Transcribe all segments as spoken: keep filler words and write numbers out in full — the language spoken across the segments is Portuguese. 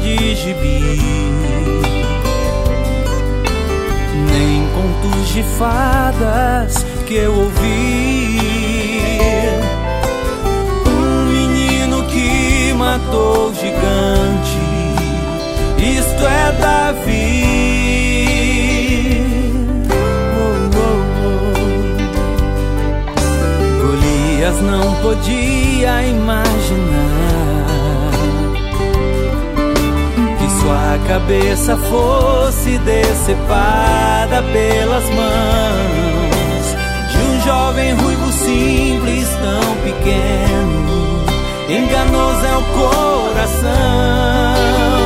de gibi, nem contos de fadas que eu ouvi. Um menino que matou o gigante, isto é Davi. Oh, oh, oh. Golias não podia imaginar que sua cabeça fosse decepada pelas mãos de um jovem ruivo simples, tão pequeno, enganoso é o coração.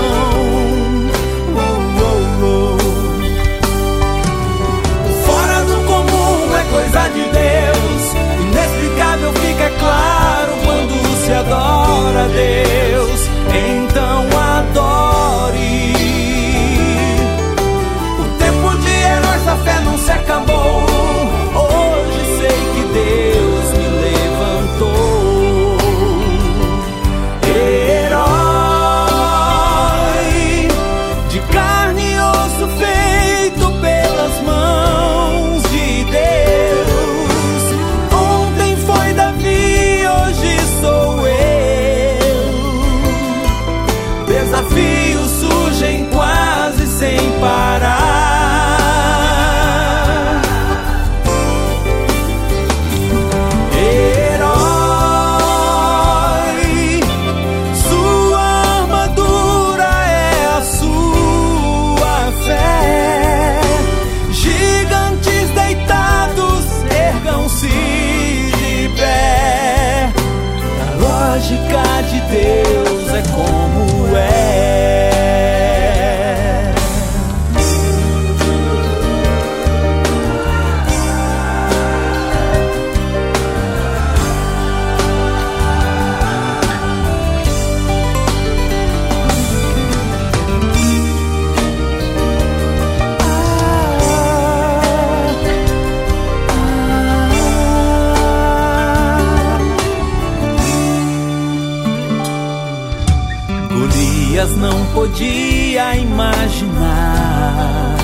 Coisa de Deus, inexplicável fica claro quando se adora a Deus. Então adore. O tempo de heróis da fé não se acabou. Hoje sei que Deus me levantou. Herói de carne e osso, feito pelas mãos de Deus. Desafios surgem quase sem parar. Herói, sua armadura é a sua fé. Gigantes deitados, ergam-se de pé. A lógica de Deus é como é. Golias não podia imaginar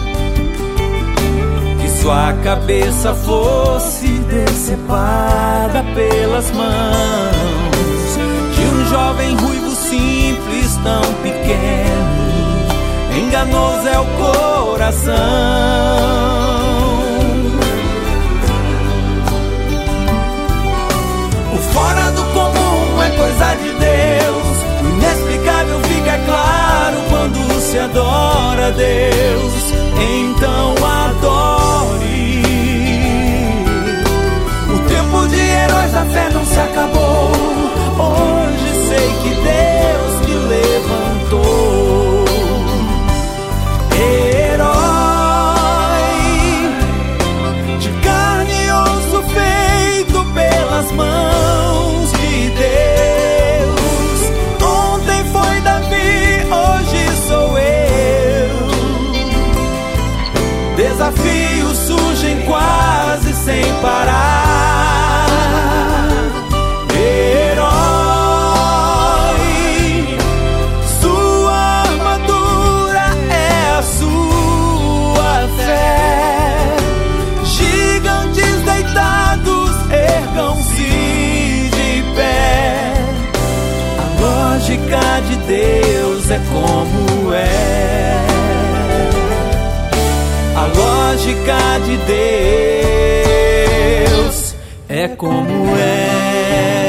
que sua cabeça fosse decepada pelas mãos de um jovem ruivo simples, tão pequeno, enganoso é o coração. O fora do comum é coisa de Deus. O inexplicável fica claro quando se adora a Deus. Então adore. O tempo de heróis da fé não se acabou. Hoje sei que Deus me levantou. Herói de carne e osso, feito pelas mãos de Deus. Desafios surgem quase sem parar. Herói, sua armadura é a sua fé. Gigantes deitados, ergam-se de pé. A lógica de Deus é como é. A lógica de Deus é como é.